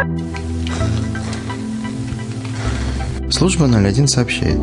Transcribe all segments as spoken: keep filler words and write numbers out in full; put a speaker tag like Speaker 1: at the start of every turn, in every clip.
Speaker 1: Служба ноль один сообщает.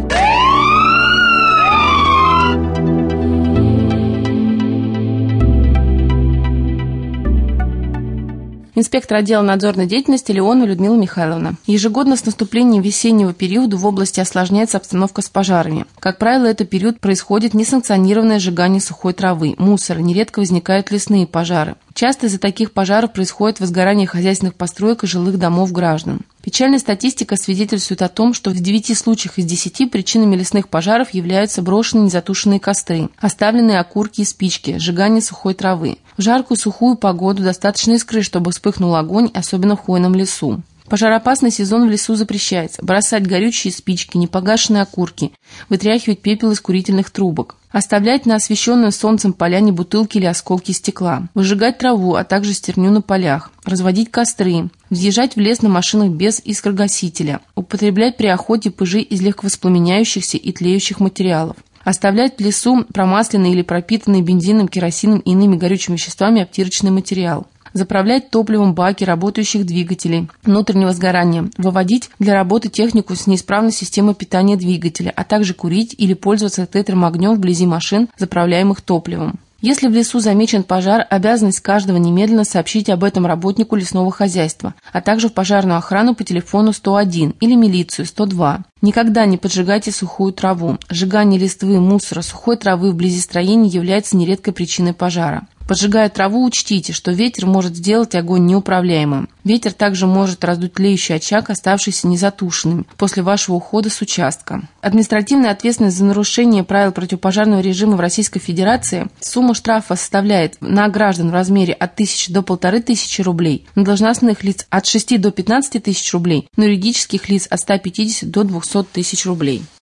Speaker 2: Инспектор отдела надзорной деятельности Леонова Людмила Михайловна. Ежегодно с наступлением весеннего периода в области осложняется обстановка с пожарами. Как правило, этот период происходит несанкционированное сжигание сухой травы, мусора, нередко возникают лесные пожары. Часто из-за таких пожаров происходит возгорание хозяйственных построек и жилых домов граждан. Печальная статистика свидетельствует о том, что в девяти случаях из десяти причинами лесных пожаров являются брошенные незатушенные костры, оставленные окурки и спички, сжигание сухой травы. В жаркую сухую погоду достаточно искры, чтобы вспыхнул огонь, особенно в хвойном лесу. В пожароопасный сезон в лесу запрещается бросать горючие спички, непогашенные окурки, вытряхивать пепел из курительных трубок, оставлять на освещенную солнцем поляне бутылки или осколки стекла, выжигать траву, а также стерню на полях, разводить костры, въезжать в лес на машинах без искрогасителя, употреблять при охоте пыжи из легковоспламеняющихся и тлеющих материалов, оставлять в лесу промасленный или пропитанный бензином, керосином и иными горючими веществами обтирочный материал, заправлять топливом баки работающих двигателей внутреннего сгорания, выводить для работы технику с неисправной системой питания двигателя, а также курить или пользоваться тетром огнем вблизи машин, заправляемых топливом. Если в лесу замечен пожар, обязанность каждого немедленно сообщить об этом работнику лесного хозяйства, а также в пожарную охрану по телефону сто один или милицию сто два. Никогда не поджигайте сухую траву. Сжигание листвы, мусора, сухой травы вблизи строений является нередкой причиной пожара. Поджигая траву, учтите, что ветер может сделать огонь неуправляемым. Ветер также может раздуть тлеющий очаг, оставшийся незатушенным после вашего ухода с участка. Административная ответственность за нарушение правил противопожарного режима в Российской Федерации. Сумма штрафа составляет на граждан в размере от тысячи до полторы тысячи рублей, на должностных лиц от шести до пятнадцати тысяч рублей, на юридических лиц от ста пятидесяти до двухсот тысяч рублей.